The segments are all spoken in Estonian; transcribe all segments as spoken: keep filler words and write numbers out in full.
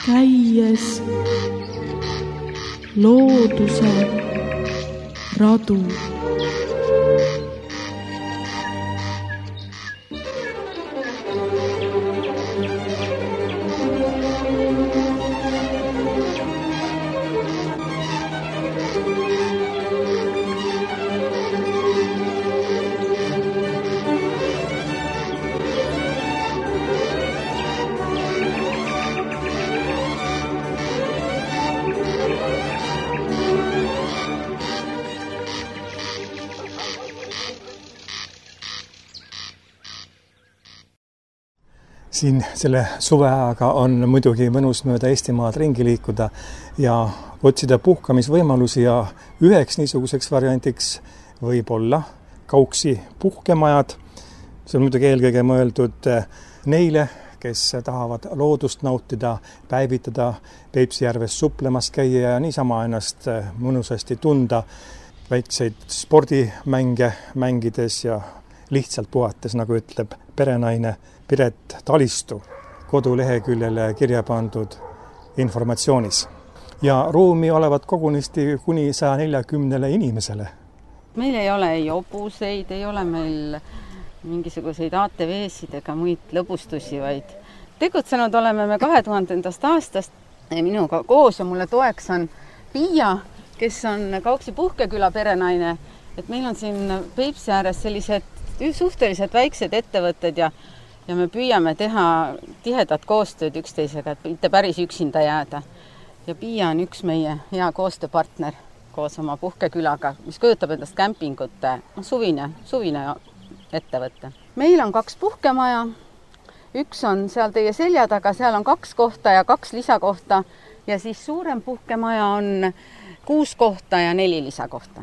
käies looduse radu. Siin selle suveajaga on muidugi mõnus mööda Eestimaad ringi liikuda ja otsida puhkamisvõimalusi ja üheks niisuguseks variantiks võib olla Kauksi puhkemajad. See on muidugi eelkõige mõeldud neile, kes tahavad loodust nautida, päevitada, Peipsi järves suplemas käia ja niisama ennast mõnusasti tunda, väikseid spordimänge mängides ja lihtsalt puhates, nagu ütleb perenaine Piret Talistu koduleheküljele kirja pandud informatsioonis. Ja ruumi olevat kogunisti kuni saja neljakümnele inimesele. Meil ei ole ei hobuseid, ei ole meil mingisuguseid A T V-sid ega muid lõbustusi, vaid tegutsenud oleme me kahe tuhandendast aastast minuga koos ja mulle toeks on Piia, kes on Kauksi puhkeküla perenaine. Et meil on siin Peipsi ääres sellised suhteliselt väiksed ettevõtted ja ja me püüame teha tihedat koostööd üksteisega, et mitte päris üksinda jääda. Ja Piia on üks meie hea koostööpartner koos oma puhkekülaga, mis kujutab endast kämpingute suvine, suvine ettevõtte. Meil on kaks puhkemaja, üks on seal teie selja taga, seal on kaks kohta ja kaks lisakohta ja siis suurem puhkemaja on kuus kohta ja neli lisakohta.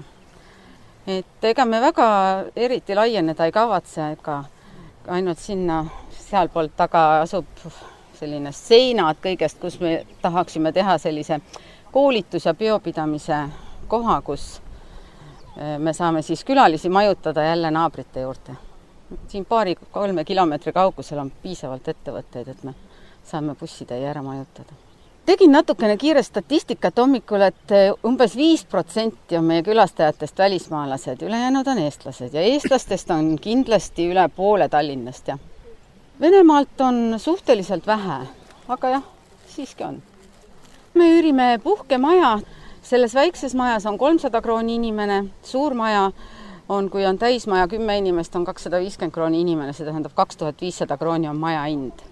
Et ega me väga eriti laieneda ei kavatse, ega ainult sinna sealpoolt taga asub selline seinad kõigest, kus me tahaksime teha sellise koolitus- ja peopidamise koha, kus me saame siis külalisi majutada jälle naabrite juurde. Siin paari kolme kilomeetri kaugusel on piisavalt ettevõtteid, et me saame bussitäie ära majutada. Tegin natukene kiire statistikat hommikul, et umbes viis protsenti on meie külastajatest välismaalased, ülejäänud on eestlased ja eestlastest on kindlasti üle poole Tallinnast. Ja Venemaalt on suhteliselt vähe, aga jah, siiski on. Me üürime puhkemaja, selles väikses majas on kolmsada krooni inimene, suur maja on, kui on täismaja kümme inimest, on kakssada viiskümmend krooni inimene, see tähendab kaks tuhat viissada krooni on maja hind.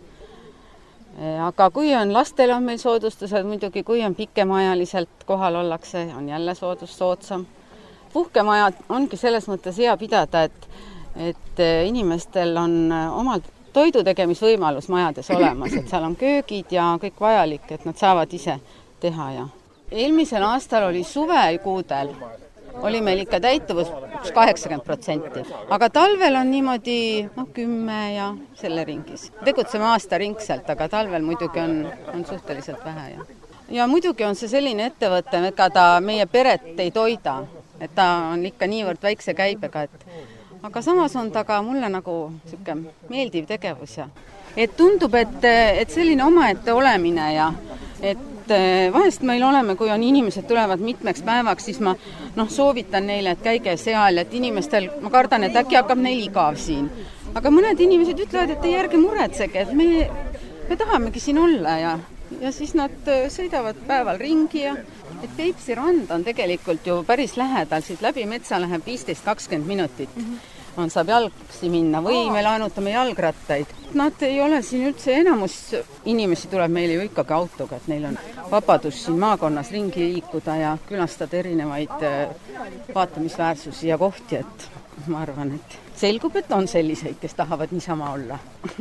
Aga kui on lastel on meil soodustused, muidugi kui on pikemaajaliselt kohal ollakse, on jälle soodus soodsam. Puhkemaja ongi selles mõttes hea pidada, et, et inimestel on omal toidu tegemisvõimalus majades olemas, et seal on köögid ja kõik vajalik, et nad saavad ise teha. Ja eelmisel aastal oli suvekuudel, oli meil ikka täituvus kaheksakümmend protsenti. Aga talvel on niimoodi no, kümme ja selle ringis. Tegutseme aasta ringselt, aga talvel muidugi on, on suhteliselt vähe. Ja. ja muidugi on see selline ettevõte, ega ta meie peret ei toida, et ta on ikka niivõrd väikse käibega, et aga samas on ta ka mulle nagu siuke meeldiv tegevus. Ja. Et tundub, et, et selline omaette olemine ja et vahest meil oleme, kui on inimesed tulevad mitmeks päevaks, siis ma noh, soovitan neile, et käige seal, et inimestel, ma kardan, et äkki hakkab neil igav siin. Aga mõned inimesed ütlevad, et ei ärge muretsege, et me, me tahamegi siin olla ja, ja siis nad sõidavad päeval ringi ja et Peipsi rand on tegelikult ju päris lähedal, siit läbi metsa läheb viisteist kakskümmend minutit. Mm-hmm. On saab jalgsi minna või me laenutame jalgrattaid. Nad ei ole siin üldse, enamus inimesi tuleb meile ju ikkagi autoga, et neil on vabadus siin maakonnas ringi liikuda ja külastada erinevaid vaatamisväärsusi ja kohti, et ma arvan, et selgub, et on selliseid, kes tahavad niisama olla.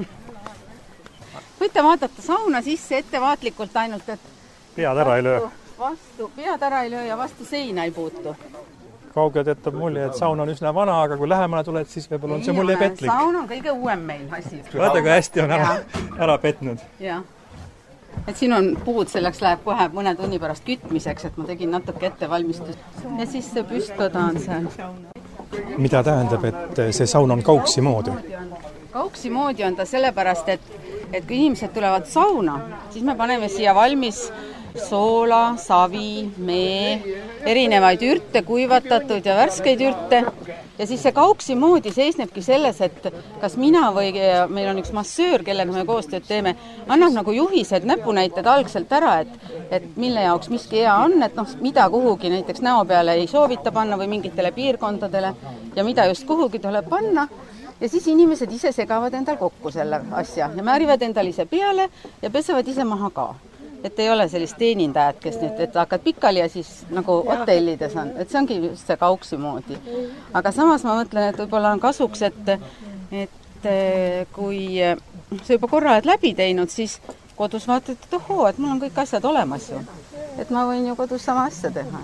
Võite vaadata sauna sisse ettevaatlikult ainult, et pead ära ei löö. Vastu, pead ära ei löö ja vastu seina ei puutu. Kaugelt jätab mulje, et saun on üsna vana, aga kui lähemale tuled, siis võib-olla on see mulje petlik. Saun on kõige uuem meil asi. Vaata, kui hästi on ära, ära petnud. Ja. Et siin on puud, selleks läheb kohe mõne tunni pärast kütmiseks, et ma tegin natuke ettevalmistust. Ja siis see püstkoda on seal. Mida tähendab, et see saun on Kauksi moodi? Kauksi moodi on ta sellepärast, et et kui inimesed tulevad sauna, siis me paneme siia valmis soola, savi, mee, erinevaid ürte, kuivatatud ja värskeid ürte. Ja siis see kauksi moodi seisnebki selles, et kas mina või meil on üks massöör, kellega me koostööd teeme, annab nagu juhised, näpunäited algselt ära, et, et mille jaoks miski hea on, et noh, mida kuhugi näiteks näo peale ei soovita panna või mingitele piirkondadele ja mida just kuhugi tuleb panna. Ja siis inimesed ise segavad endal kokku selle asja ja määrivad endal ise peale ja pesevad ise maha ka. Et ei ole sellist teenindajat, kes nüüd, et hakkad pikali ja siis nagu hotellides on, et see ongi just see kauksi moodi. Aga samas ma mõtlen, et võib-olla on kasuks, et, et kui sa juba korra oled läbi teinud, siis kodus vaatad, et ohoo, et mul on kõik asjad olemas ju. Et ma võin ju kodus sama asja teha.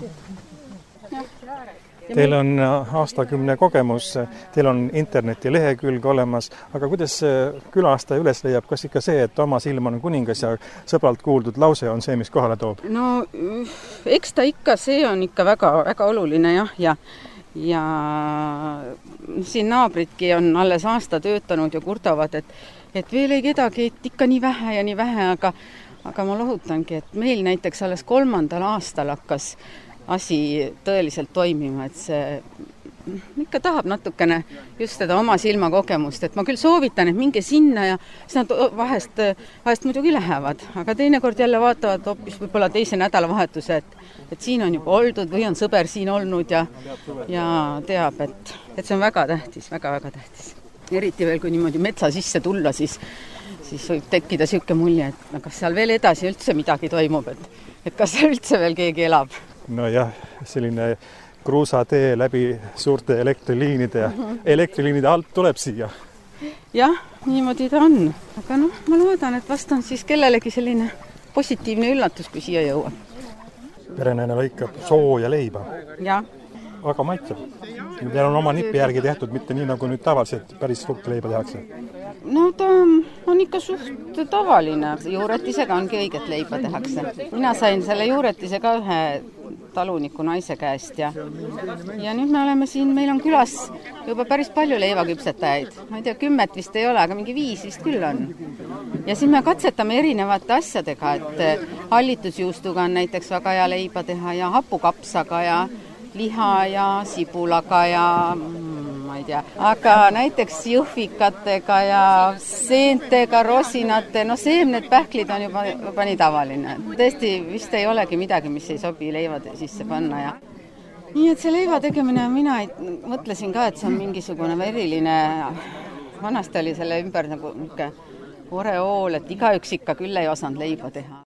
Teil on aastakümne kogemus, teil on interneti lehekülg olemas, aga kuidas külastaja üles leiab, kas ikka see, et oma silm on kuningas ja sõbralt kuuldud lause on see, mis kohale toob? No eks ta ikka, see on ikka väga, väga oluline jah, ja, ja siin naabritki on alles aasta töötanud ja kurtavad, et, et veel ei kedagi, et ikka nii vähe ja nii vähe, aga, aga ma lohutangi, et meil näiteks alles kolmandal aastal hakkas asi tõeliselt toimima, et see ikka tahab natukene just seda oma silmakogemust, et ma küll soovitan, et minge sinna ja siis nad vahest, vahest muidugi lähevad, aga teinekord jälle vaatavad hoopis võib-olla teise nädalavahetuse, et, et siin on juba oldud või on sõber siin olnud ja, ja teab, et, et see on väga tähtis, väga-väga tähtis. Eriti veel, kui niimoodi metsa sisse tulla, siis, siis võib tekkida siuke mulje, et kas seal veel edasi üldse midagi toimub, et, et kas seal üldse veel keegi elab. No jah, selline kruusatee läbi suurte elektriliinide ja mm-hmm. elektriliinide alt tuleb siia. Jah, niimoodi ta on. Aga noh, ma loodan, et vast on siis kellelegi selline positiivne üllatus, kui siia jõuab. Perenaine lõikab soo ja leiba. Jah. Aga maitseb. Teil on oma nipi järgi tehtud, mitte nii nagu nüüd tavaliselt päris suurt leiba tehakse. No ta on ikka suht tavaline. Juuretisega ongi õiget leiba tehakse. Mina sain selle juuretisega ühe taluniku naise käest ja, ja nüüd me oleme siin, meil on külas juba päris palju leivaküpsetajaid. Ma ei tea, kümmet vist ei ole, aga mingi viis vist küll on. Ja siin me katsetame erinevate asjadega, et hallitusjuustuga on näiteks väga hea leiba teha ja hapukapsaga ja liha ja sibulaga ja ma ei tea, aga näiteks jõhvikatega ja seentega, rosinate, no seemned, pähklid on juba, juba nii tavaline. Tõesti vist ei olegi midagi, mis ei sobi leiva sisse panna ja nii, et see leiva tegemine, mina ei, mõtlesin ka, et see on mingisugune eriline, vanasti oli selle ümber nagu niisugune oreool, et igaüks ikka küll ei osanud leiba teha.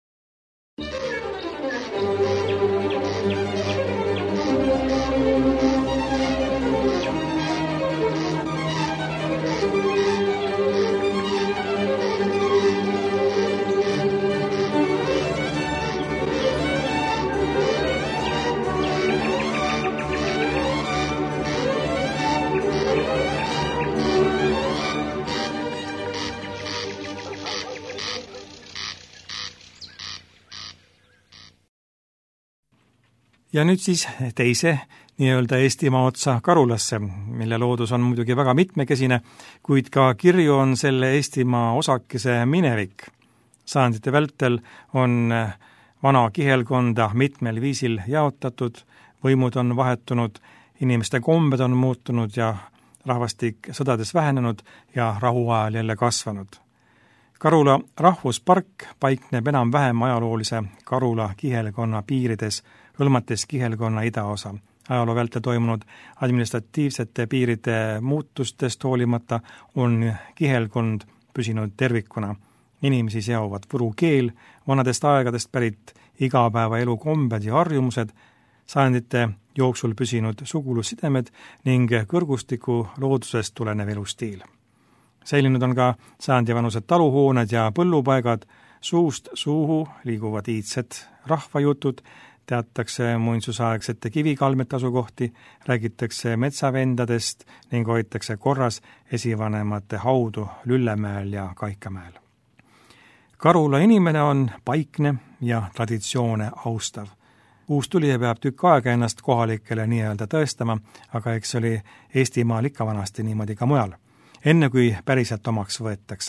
Ja nüüd siis teise nii-öelda Eestimaa otsa Karulasse, mille loodus on muidugi väga mitmekesine, kuid ka kirju on selle Eestimaa osakese minevik. Sajandite vältel on vana kihelkonda mitmel viisil jaotatud, võimud on vahetunud, inimeste kombed on muutunud ja rahvastik sõdades vähenenud ja rahuajal jälle kasvanud. Karula rahvuspark paikneb enam-vähem ajaloolise Karula kihelkonna piirides, hõlmates kihelkonna idaosa. Ajaloo vältel toimunud administratiivsete piiride muutustest hoolimata on kihelkond püsinud tervikuna. Inimesi seovad võru keel, vanadest aegadest pärit igapäevaelu kombed ja harjumused, sajandite jooksul püsinud sugulussidemed ning kõrgustiku loodusest tulenev elustiil. Säilinud on ka sajandivanused taluhooned ja põllupaigad, suust suuhu liiguvad iidsed rahvajutud, teatakse muinsusaegsete kivikalmete asukohti, räägitakse metsavendadest ning hoitakse korras esivanemate haudu Lüllemäel ja Kaikamäel. Karula inimene on paikne ja traditsioone austav. Uustulija peab tükk aega ennast kohalikele nii-öelda tõestama, aga eks oli Eestimaal ikka vanasti niimoodi ka mujal, enne kui päriselt omaks võetakse.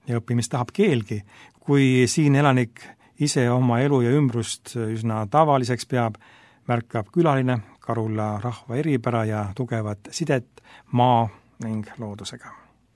ja õppimist tahab keelgi. Kui siin elanik ise oma elu ja ümbrust üsna tavaliseks peab, märkab külaline Karula rahva eripära ja tugevat sidet maa ning loodusega.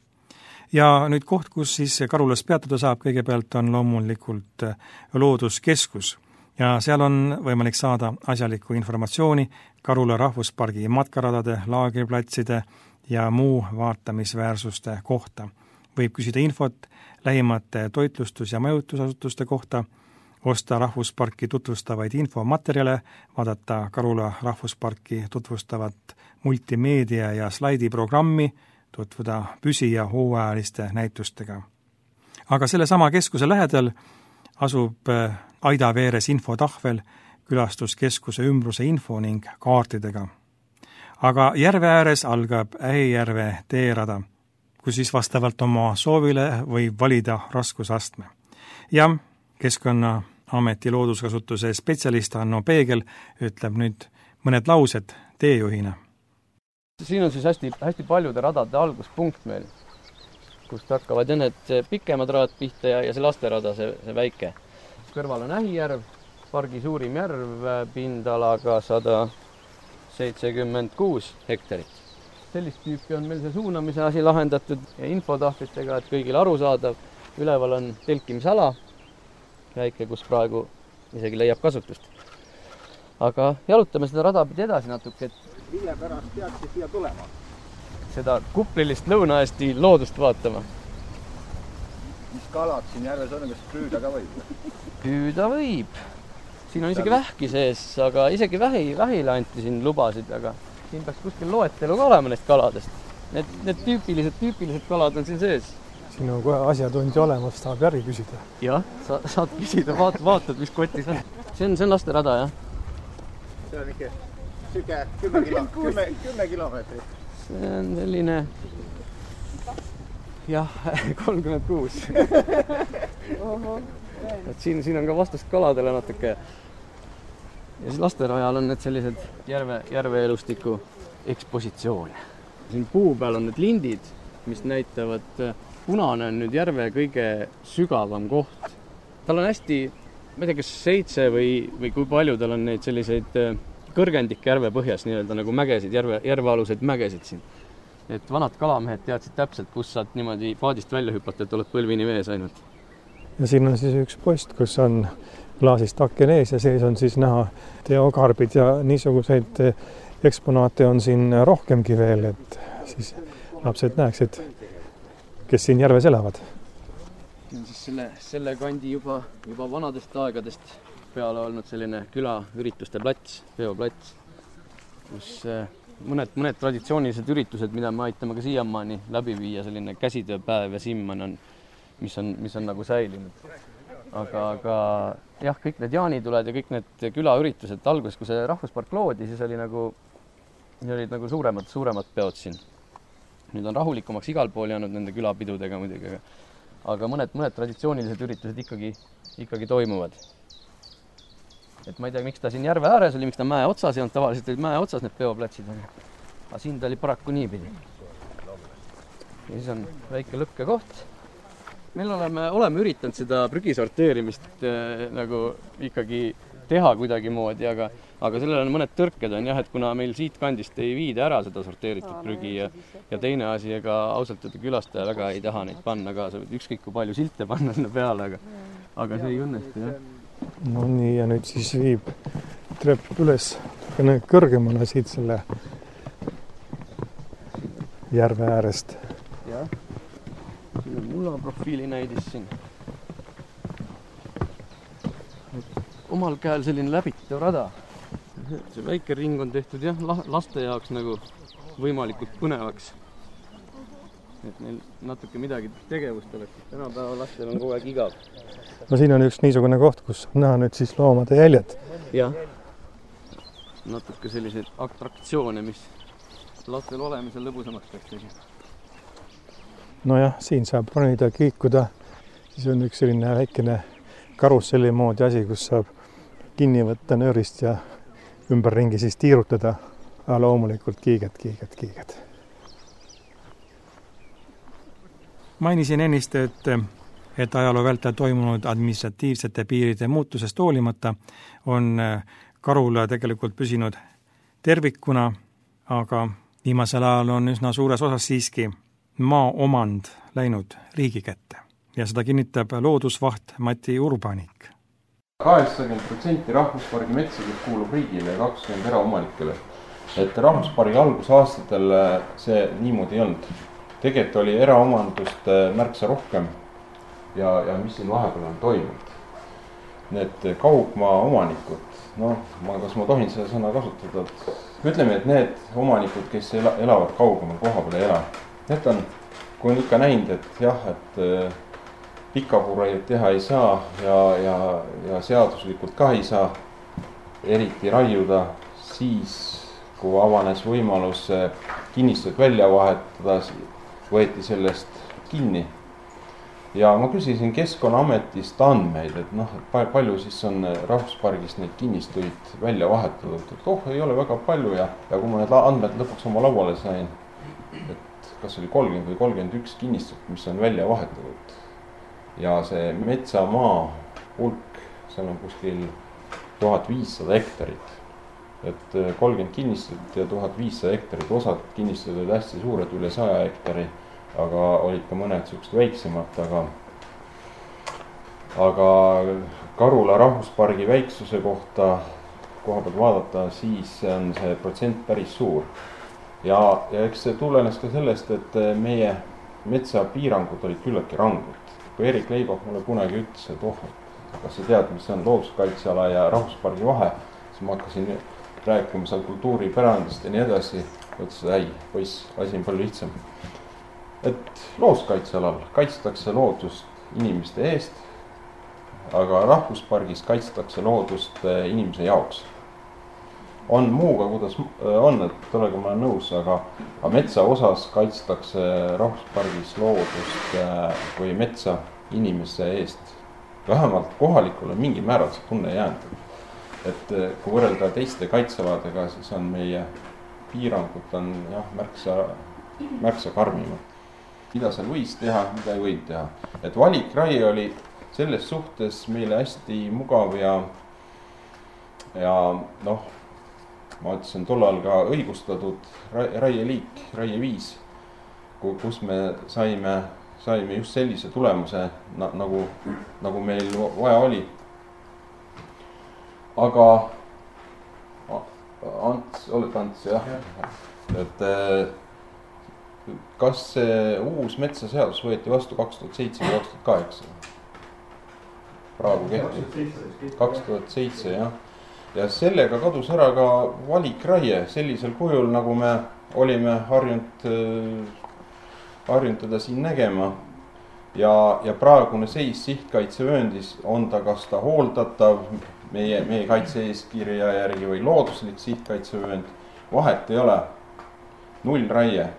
Ja nüüd koht, kus siis Karulas peatuda saab, kõigepealt on loomulikult looduskeskus ja seal on võimalik saada asjalikku informatsiooni Karula rahvuspargi matkaradade, laagriplatside ja muu vaatamisväärsuste kohta. Võib küsida infot lähimate toitlustus- ja majutusasutuste kohta, osta rahvusparki tutvustavaid infomaterjale, vaadata Karula rahvusparki tutvustavat multimeedia ja slaidiprogrammi, tutvuda püsi- ja hooajaliste näitustega. Aga selle sama keskuse lähedal asub aida veeres infotahvel, külastuskeskuse ümbruse info ning kaartidega. Aga järve ääres algab Ähijärve teerada, kus siis vastavalt oma soovile võib valida raskusastme. Ja Keskkonnaameti looduskasutuse spetsialist Hanno Peegel ütleb nüüd mõned laused teejuhina. Siin on siis hästi, hästi paljude radade alguspunkt meil, kust hakkavad need pikemad rad pihta ja, ja see lasterada, see, see väike. Kõrval on Ähijärv, pargi suurim järv, pindalaga sada seitsekümmend kuus hektarit. Sellist tüüpi on meil see suunamise asi lahendatud ja infotahvlitega, et kõigil arusaadav. Üleval on telkimisala, väike, kus praegu isegi leiab kasutust. Aga jalutame seda rada pidi edasi natuke, et mille pärast peaksid siia tulema? Seda kuplilist Lõuna-Eesti loodust vaatama. Mis kalad siin järves on, kas püüda ka võib? Püüda võib. Siin on isegi vähki sees, aga isegi vähi, vähile anti siin lubasid, aga siin peaks kuskil loetelu ka olema neist kaladest. Need, need tüüpilised, tüüpilised kalad on siin sees. Siin on kohe asjatundi olemas, tahab järgi küsida. Jah, sa, saad küsida, vaat, vaatad, mis kotis on. See on, see on lasterada, jah? See on ikka süge kümme, kilo, kümme, kümme kilomeetrit. See on selline... Jah, kolmkümmend kuus. Et siin, siin on ka vastust kaladele natuke. Ja siis lasterajal on need sellised järve, järveelustiku ekspositsioon. Siin puu peal on need lindid, mis näitavad, punane on nüüd järve kõige sügavam koht. Tal on hästi, ma ei tea, kas seitse või, või kui palju tal on neid selliseid kõrgendik järve põhjas, nii-öelda nagu mägesid, järve, järvealuseid mägesid siin. Et vanad kalamehed teadsid täpselt, kus saad niimoodi paadist välja hüpata, et oled põlvini vees ainult. Ja siin on siis üks post, kus on klaasist aken ees ja sees on siis näha teokarbid ja niisuguseid eksponaate on siin rohkemgi veel, et siis lapsed näeksid, kes siin järves elavad. See on siis selle, selle kandi juba, juba vanadest aegadest peale olnud selline külaürituste plats, peoplats, kus mõned, mõned traditsioonilised üritused, mida me aitame ka siiamaani läbi viia, selline käsitööpäev ja simman on, mis on, mis on nagu säilinud. Aga, aga jah, kõik need jaanituled ja kõik need külaüritused alguses, kui see rahvuspark loodi, siis oli nagu, olid nagu suuremad, suuremad peod siin. Nüüd on rahulikumaks igal pool jäänud nende külapidudega muidugi, aga mõned, mõned traditsioonilised üritused ikkagi, ikkagi toimuvad. Et ma ei tea, miks ta siin järve ääres oli, miks ta mäe otsas ei olnud, tavaliselt olid mäe otsas need peoplatsid, aga siin ta oli paraku niipidi. Ja siis on väike lõkkekoht. Meil oleme, oleme üritanud seda prügisorteerimist eh, nagu ikkagi teha kuidagi moodi, aga, aga sellel on mõned tõrked on jah, et kuna meil siit kandist ei viida ära seda sorteeritud prügi ja, ja teine asi, ega ausalt öelda külastaja väga ei taha neid panna ka, sa võid ükskõik kui palju silte panna sinna peale, aga, aga see ei õnnestu, jah. No nii, ja nüüd siis viib trepp üles kõrgemale siit selle järve äärest. Jah, siin on mulla profiili näidis siin. Omal käel selline läbitav rada. See väike ring on tehtud jah, laste jaoks nagu võimalikult põnevaks. Et neil natuke midagi tegevust oleks. Tänapäeva lastel on kogu aeg igav. No siin on üks niisugune koht, kus on näha nüüd siis loomade jäljed. Jah. Natuke selliseid attraktsioone, mis lastel olemisel lõbusamaks peaks tegema. Nojah, siin saab ronida, kiikuda. Siis on üks selline väikene karusselli moodi asi, kus saab kinni võtta nöörist ja ümberringi siis tiirutada. Aga loomulikult kiiged, kiiged, kiiged. Mainisin ennist, et et ajaloo vältel toimunud administratiivsete piiride muutusest hoolimata on Karula tegelikult püsinud tervikuna, aga viimasel ajal on üsna suures osas siiski maa omand läinud riigi kätte ja seda kinnitab loodusvaht Mati Urbanik. kaheksakümmend protsenti rahvuspargi metsadest kuulub riigile ja kakskümmend eraomanikele. Et rahvuspargi algusaastatel see niimoodi ei olnud. Tegelikult oli eraomandust märksa rohkem ja, ja mis siin vahepeal on toimunud. Need kaugmaa omanikud, noh, ma, kas ma tohin seda sõna kasutada, ütleme, et need omanikud, kes ela, elavad kaugemal koha peal ei ela, need on, kui on ikka näinud, et jah, et pikapuureid teha ei saa ja, ja, ja seaduslikult ka ei saa eriti raiuda, siis kui avanes võimalus kinnistud välja vahetada, võeti sellest kinni. Ja ma küsisin Keskkonnaametist andmeid, et noh, et palju siis on rahvuspargist neid kinnistuid välja vahetatud. Et oh, ei ole väga palju ja, ja kui ma need andmed lõpuks oma lauale sain, et kas oli kolmkümmend või kolmkümmend üks kinnistut, mis on välja vahetatud. Ja see metsamaa hulk, seal on kuskil tuhat viissada hektarit. Et kolmkümmend kinnistut ja tuhat viissada hektarit, osad kinnistud olid hästi suured, üle saja hektari, aga olid ka mõned sihukesed väiksemad, aga, aga Karula rahvuspargi väiksuse kohta koha pealt vaadata, siis on see protsent päris suur. Ja, ja eks see tulenes ka sellest, et meie metsapiirangud olid küllaki ranged. Kui Erik Leibak mulle kunagi ütles, et oh, kas sa tead, mis on looduskaitseala ja rahvuspargi vahe, siis ma hakkasin rääkima seal kultuuripärandist ja nii edasi. Ütles, et ei, poiss, asi on palju lihtsam. Et looduskaitsealal kaitstakse loodust inimeste eest, aga rahvuspargis kaitstakse loodust inimese jaoks. On muuga, kuidas on, et olega ma olen nõus, aga, aga metsa osas kaitstakse rahvuspargis loodust või metsa inimese eest. Vähemalt kohalikule mingi määral see tunne jäänud. Et kui võrrelda teiste kaitsealadega, siis on meie piirangud on jah, märksa, märksa karmimad. Mida seal võis teha, mida ei võinud teha. Et valikraie oli selles suhtes meile hästi mugav ja, ja noh, ma ütlesin tollal ka õigustatud raieliik, raieviis, kus me saime, saime just sellise tulemuse, nagu, nagu meil vaja oli. Aga Ants, oled Ants, jah, et kas see uus metsaseadus võeti vastu kaks tuhat seitse või kaks tuhat kaheksa? Praegu kehtiv. kaks tuhat seitse, jah. Ja sellega kadus ära ka valikraie sellisel kujul, nagu me olime harjunud, harjunud teda siin nägema. Ja, ja praegune seis sihtkaitsevööndis on ta kas ta hooldatav meie, meie kaitse-eeskirja järgi või looduslik sihtkaitsevöönd. Vahet ei ole. Null raie.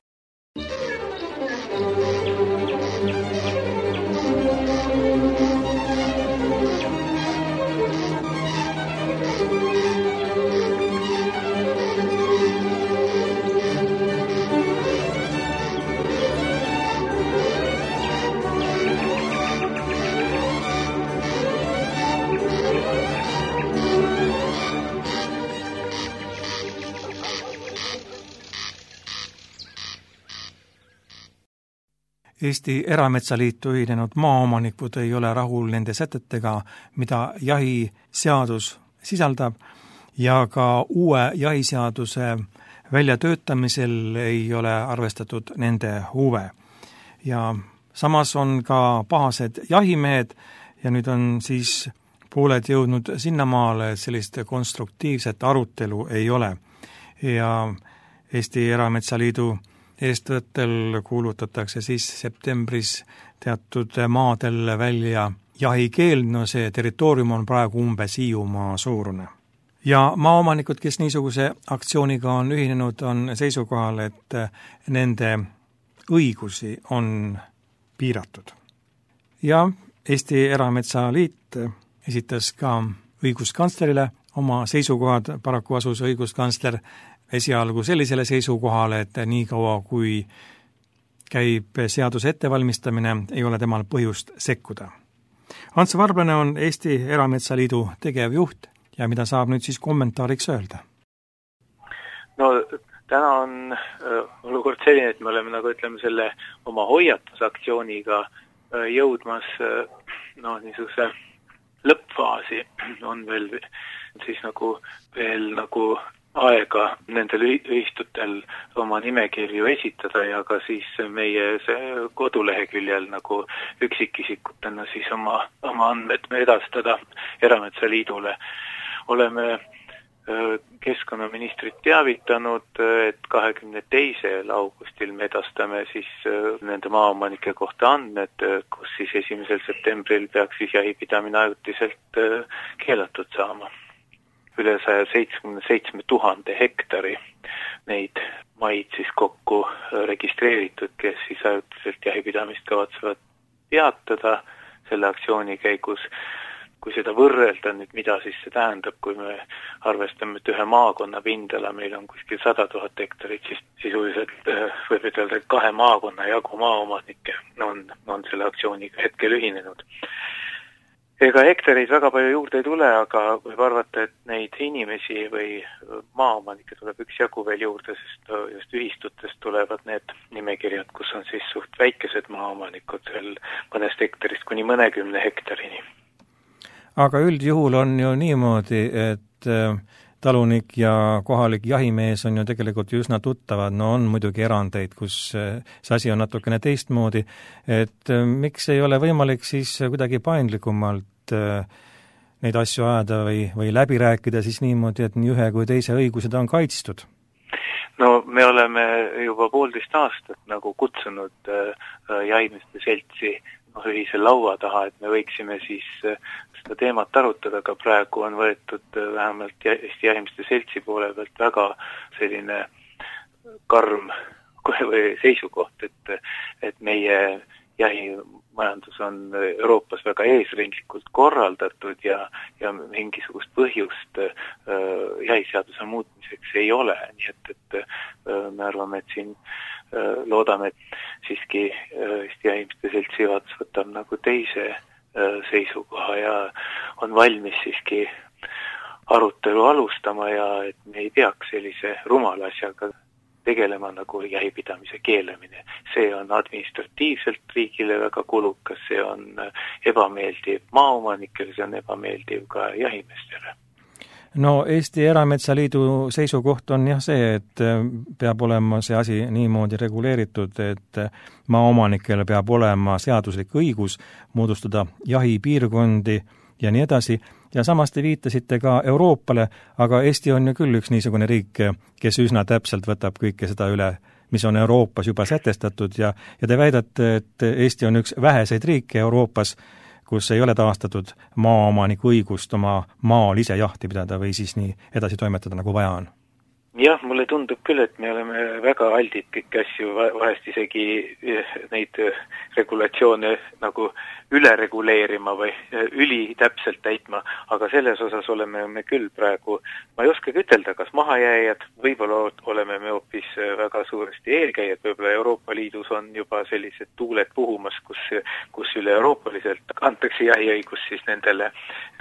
Eesti Erametsaliitu ühinenud maaomanikud ei ole rahul nende sätetega, mida jahiseadus sisaldab ja ka uue jahiseaduse väljatöötamisel ei ole arvestatud nende huve. Ja samas on ka pahased jahimehed ja nüüd on siis pooled jõudnud sinnamaale, et sellist konstruktiivset arutelu ei ole. Ja Eesti Erametsaliidu eestvõttel kuulutatakse siis septembris teatud maadel välja jahikeel, no see territoorium on praegu umbes Hiiumaa suurune. Ja maaomanikud, kes niisuguse aktsiooniga on ühinenud, on seisukohal, et nende õigusi on piiratud. Ja Eesti Erametsaliit esitas ka õiguskantslerile oma seisukohad, paraku asus õiguskantsler esialgu sellisele seisukohale, et nii kaua kui käib seaduse ettevalmistamine, ei ole temal põhjust sekkuda. Ants Varblane on Eesti Erametsaliidu tegevjuht ja mida saab nüüd siis kommentaariks öelda? No täna on olukord selline, et me oleme nagu ütleme selle oma hoiatusaktsiooniga jõudmas no, niisuguse lõppfaasi, on veel siis nagu veel nagu aega nendel ühistutel oma nimekirju esitada ja ka siis meie koduleheküljel nagu üksikisikutena siis oma, oma andmed edastada Erametsaliidule. Oleme keskkonnaministrit teavitanud, et kahekümne teisel augustil me edastame siis nende maaomanike kohta andmed, kus siis esimesel septembril peaks siis jahipidamine ajutiselt keelatud saama. Üle saja seitsekümmend seitse tuhande hektari neid maid siis kokku registreeritud, kes siis ajutiselt jahipidamist kavatsevad peatada selle aktsiooni käigus. Kui seda võrrelda nüüd, mida siis see tähendab, kui me arvestame, et ühe maakonna pindala meil on kuskil sada tuhat hektarit, siis sisuliselt võib ütelda, et kahe maakonna jagu maaomanikke on, on selle aktsiooniga hetkel ühinenud. Ega hektareid väga palju juurde ei tule, aga võib arvata, et neid inimesi või maaomanikke tuleb üks jagu veel juurde, sest just ühistutest tulevad need nimekirjad, kus on siis suht väikesed maaomanikud veel mõnest hektarist kuni mõnekümne hektarini. Aga üldjuhul on ju niimoodi, et talunik ja kohalik jahimees on ju tegelikult ju üsna tuttavad, no on muidugi erandeid, kus see asi on natukene teistmoodi, et miks ei ole võimalik siis kuidagi paindlikumalt neid asju ajada või, või läbi rääkida siis niimoodi, et nii ühe kui teise õigused on kaitstud? No me oleme juba poolteist aastat nagu kutsunud jahimeeste seltsi no, ühise laua taha, et me võiksime siis seda teemat arutada, aga praegu on võetud vähemalt Eesti jahimeeste seltsi poole pealt väga selline karm või seisukoht, et, et meie jahimajandus on Euroopas väga eesrindlikult korraldatud ja, ja mingisugust põhjust äh, jahiseaduse muutmiseks ei ole. Nii et, et äh, me arvame, et siin äh, loodame, et siiski äh, Eesti jahimeeste seltsi juhatus võtab nagu teise äh, seisukoha ja on valmis siiski arutelu alustama ja et me ei peaks sellise rumala asjaga tegelema nagu jahipidamise keelamine. See on administratiivselt riigile väga kulukas, see on ebameeldiv maaomanikele, see on ebameeldiv ka jahimeestele. No Eesti Erametsaliidu seisukoht on jah see, et peab olema see asi niimoodi reguleeritud, et maaomanikele peab olema seaduslik õigus moodustada jahipiirkondi ja nii edasi, ja samas te viitasite ka Euroopale, aga Eesti on ju küll üks niisugune riik, kes üsna täpselt võtab kõike seda üle, mis on Euroopas juba sätestatud ja, ja te väidate, et Eesti on üks väheseid riike Euroopas, kus ei ole taastatud maaomaniku õigust oma maal ise jahti pidada või siis nii edasi toimetada, nagu vaja on. Jah, mulle tundub küll, et me oleme väga aldid kõiki asju, vahest isegi neid regulatsioone nagu üle reguleerima või üli täpselt täitma, aga selles osas oleme me küll praegu, ma ei oskagi ütelda, kas mahajääjad, võib-olla oleme me hoopis väga suuresti eelkäijad, võib-olla Euroopa Liidus on juba sellised tuuled puhumas, kus, kus üle euroopaliselt antakse jahiõigus siis nendele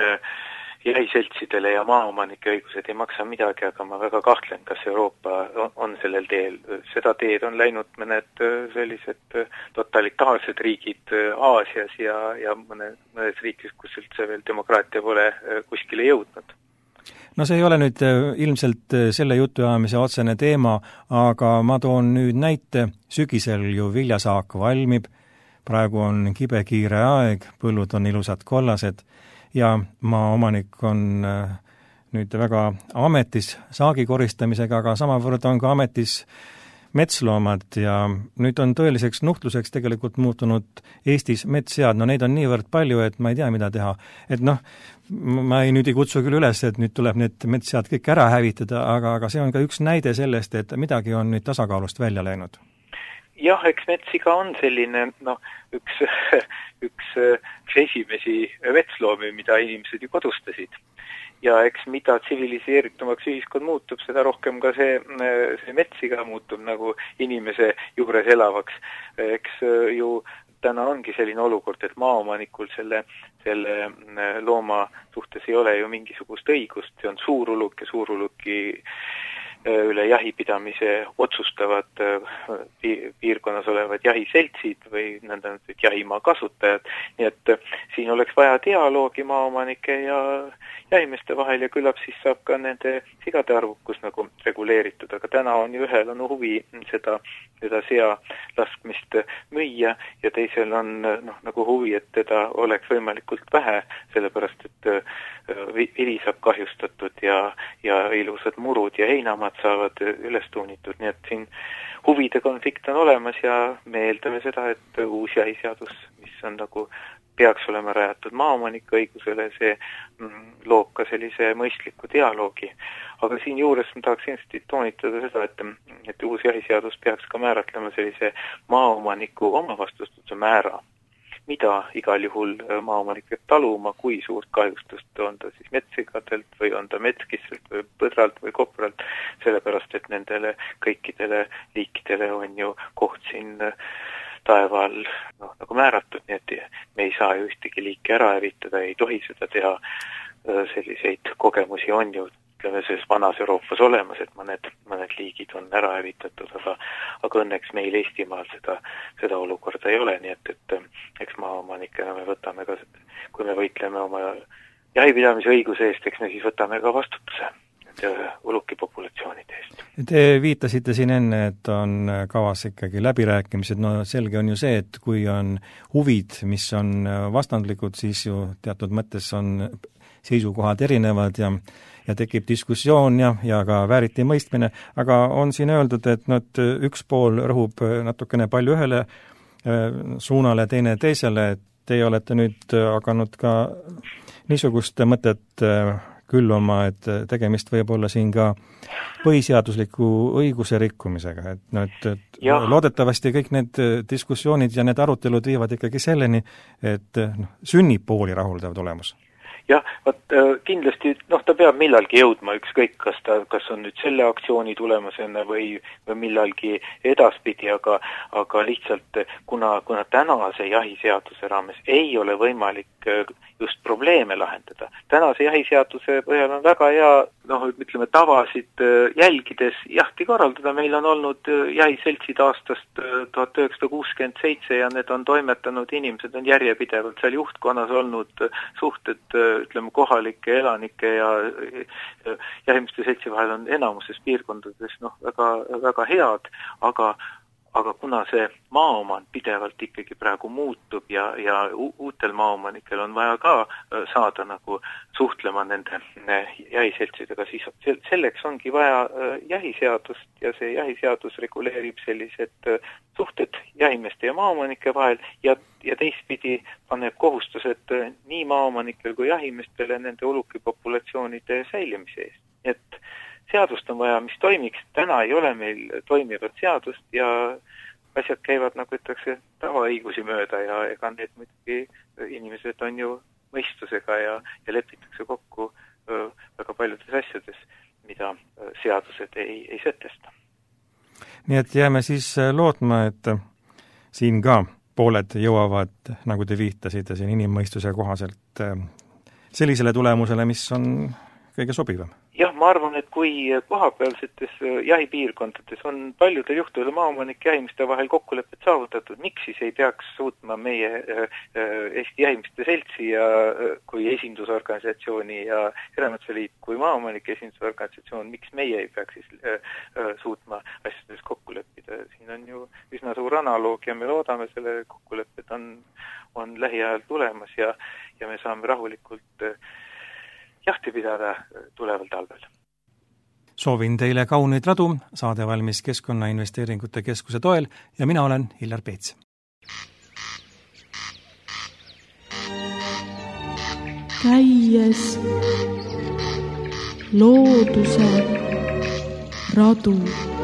jahiseltsidele ja maaomanike õigused ei maksa midagi, aga ma väga kahtlen, kas Euroopa on sellel teel. Seda teed on läinud mõned sellised totalitaarsed riigid Aasias ja, ja mõne, mõnes riigis, kus üldse veel demokraatia pole kuskile jõudnud. No see ei ole nüüd ilmselt selle jutuajamise otsene teema, aga ma toon nüüd näite, sügisel ju viljasaak valmib, praegu on kibekiire aeg, põllud on ilusad kollased, ja maaomanik on nüüd väga ametis saagi koristamisega, aga samavõrd on ka ametis metsloomad ja nüüd on tõeliseks nuhtluseks tegelikult muutunud Eestis metssead, no neid on niivõrd palju, et ma ei tea, mida teha. Et noh, ma ei nüüd ei kutsu küll üles, et nüüd tuleb need metssead kõik ära hävitada, aga, aga see on ka üks näide sellest, et midagi on nüüd tasakaalust välja läinud. Jah, eks metsiga on selline, noh, üks, üks esimesi metsloomi, mida inimesed ju kodustasid. Ja eks mida tsiviliseeritumaks ühiskond muutub, seda rohkem ka see, see metsiga muutub nagu inimese juures elavaks. Eks ju täna ongi selline olukord, et maaomanikul selle, selle looma suhtes ei ole ju mingisugust õigust, see on suuruluk ja suuruluki üle jahipidamise otsustavad piirkonnas olevad jahiseltsid või nõndanimetatud jahimaa kasutajad, nii et siin oleks vaja dialoogi maaomanike ja jahimeeste vahel ja küllap siis saab ka nende sigade arvukus nagu reguleeritud, aga täna on ju ühel on huvi seda, seda sea laskmist müüa ja teisel on noh, nagu huvi, et teda oleks võimalikult vähe, sellepärast et vili saab kahjustatud ja, ja ilusad murud ja heinamad saavad üles tuunitud, nii et siin huvide konflikt on olemas ja me eeldame seda, et uus jahiseadus, mis on nagu peaks olema rajatud maaomanike õigusele, see loob ka sellise mõistliku dialoogi. Aga siin juures ma tahaks kindlasti toonitada seda, et, et uus jahiseadus peaks ka määratlema sellise maaomaniku omavastutuse määra, mida igal juhul maaomanik peab taluma, kui suurt kahjustust on ta siis metssigadelt või on ta metskisselt või põdralt või kopralt, sellepärast et nendele kõikidele liikidele on ju koht siin taeval noh, nagu määratud, nii et me ei saa ju ühtegi liiki ära hävitada, ei tohi seda teha, selliseid kogemusi on ju ütleme selles vanas Euroopas olemas, et mõned, mõned liigid on ära hävitatud, aga, aga õnneks meil Eestimaal seda, seda olukorda ei ole, nii et, et eks maaomanikena me võtame ka, kui me võitleme oma jahipidamise õiguse eest, eks me siis võtame ka vastutuse ulukipopulatsioonide eest. Te viitasite siin enne, et on kavas ikkagi läbirääkimised, no selge on ju see, et kui on huvid, mis on vastandlikud, siis ju teatud mõttes on seisukohad erinevad ja ja tekib diskussioon ja, ja ka vääriti mõistmine, aga on siin öeldud, et no, et üks pool rõhub natukene palju ühele suunale, teine teisele, et teie olete nüüd hakanud ka niisugust mõtet külvama, et tegemist võib olla siin ka põhiseadusliku õiguse rikkumisega, et, no, et, et loodetavasti kõik need diskussioonid ja need arutelud viivad ikkagi selleni, et no, sünnib pooli rahuldav tulemus. Jah, võt, kindlasti noh, ta peab millalgi jõudma, ükskõik, kas ta, kas on nüüd selle aktsiooni tulemusena või, või millalgi edaspidi, aga, aga lihtsalt kuna, kuna tänase jahiseaduse raames ei ole võimalik just probleeme lahendada. Tänase jahiseaduse põhjal on väga hea, noh, ütleme, tavasid jälgides jahti korraldada. Meil on olnud jahiseltsid aastast tuhat üheksasada kuuskümmend seitse ja need on toimetanud, inimesed on järjepidevalt seal juhtkonnas olnud suhted, ütleme, kohalike elanike ja jahimeeste seltsi vahel on enamuses piirkondades noh, väga, väga head, aga aga kuna see maaoman pidevalt ikkagi praegu muutub ja, ja uutel maaomanikel on vaja ka saada nagu suhtlema nende jahiseltsidega, siis selleks ongi vaja jahiseadust ja see jahiseadus reguleerib sellised suhted jahimeeste ja maaomanike vahel ja, ja teistpidi paneb kohustused nii maaomanikel kui jahimeestele nende ulukipopulatsioonide säilimise eest. Et seadust on vaja, mis toimiks. Täna ei ole meil toimivat seadust ja asjad käivad, nagu ütlekse, tavaõigusi mööda ja ega need muidugi inimesed on ju mõistusega ja, ja lepitakse kokku öö, väga paljudes asjades, mida seadused ei, ei sätesta. Nii et jääme siis lootma, et siin ka pooled jõuavad, nagu te viitasite, siin inimmõistuse kohaselt sellisele tulemusele, mis on kõige sobivam. Jah, ma arvan, et kui kohapealsetes jahipiirkondades on paljudel juhtudel maaomanik jahimeeste vahel kokkulepet saavutatud, miks siis ei peaks suutma meie Eesti Jahimeeste Seltsi ja kui esindusorganisatsiooni ja Erametsaliit kui maaomanike esindusorganisatsioon, miks meie ei peaks siis suutma asjades kokku leppida. Siin on ju üsna suur analoog ja me loodame, selle kokkulepped on, on lähiajal tulemas ja, ja me saame rahulikult jahti pidada tuleval talvel. Soovin teile kauneid radu, saade valmis Keskkonnainvesteeringute Keskuse toel ja mina olen Hillar Peets. Käies looduse radu.